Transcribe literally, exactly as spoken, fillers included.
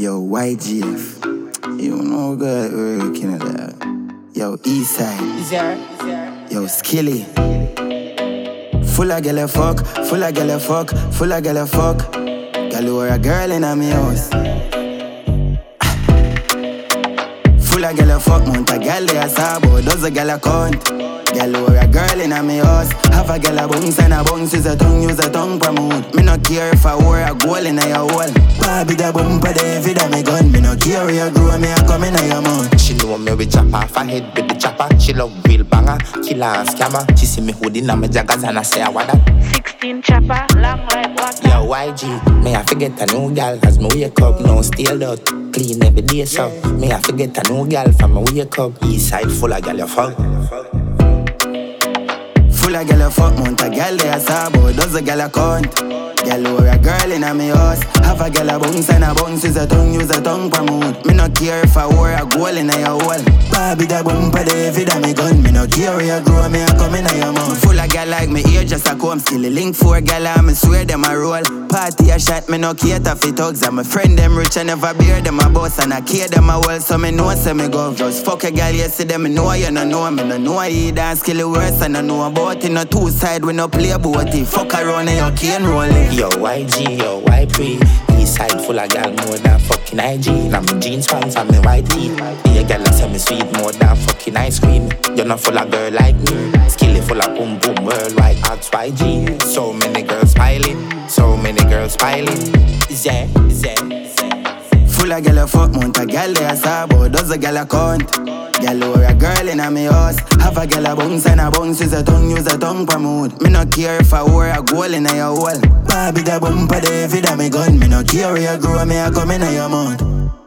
Yo, Y G F. You know good working that. Yo, Eastside. Yo, Skilly. Full of gala fuck, full of gala fuck, full of gala fuck. Gal who a girl in a me house. Full of gala fuck, mount a gal they a sabo, does a gala count. Gal who a girl in a me house. Have a gal a bounce and a bounce, use a tongue, use a tongue promote. Me no care if I wear a goal in a your hole. Bobby da bumper David a me gun. Me no care where you grow, me a come in a your mouth. She know me we chop off her head with the chopper. She love real banger, killer and scammer. She see me hoodie in my jaggers and I say I want that. Sixteen chopper, long like water. Yo, Y G, me I forget a new gal as me wake up now still out. Clean every day so me I forget a new gal from me wake up. East side full of gal you fuck. Full of gal a fuck, mount a gal they a sabo, does a gal a count. Gal who a girl in a me house. Have a gal a bounce and a bounce, use a tongue, use a tongue promote. Me no care if I wear a goal in a your hole. Bobby da bumper David a me gun. Me no care where you grow, me a come in a your mouth. Full of gal like me ear just a comb. Still a link for a gal and me swear them a roll. Party a shot, me no cater for thugs. And my friend them rich and never bear them a boss. And I care them a well, so me know say me go. Just fuck a gal yesterday, me know you no know. Me no know he dance skill it worse and I know about it. No two side, we no play about it. Fuck around and you can't roll it. Yo, Y G, yo, Y P. East side full of gal more than fucking I G. Now me jeans pants and me white tee. Yeah, gal say me sweet more than fucking ice cream. You're not full of girl like me. Skilly full of boom boom worldwide. Ask Y G. So many girls smiling, so many girls smiling. Yeah, yeah. Full of gal a fuck, mount a gal they a sabo, does a gal a count. Gal who a girl in a me house. Have a gal a bounce and a bounce, use a tongue, use a tongue promote. Me no care if I wear a goal in a your hole. Bobby da bumper David a me gun. Me no care where you grow, me a come in a your mouth.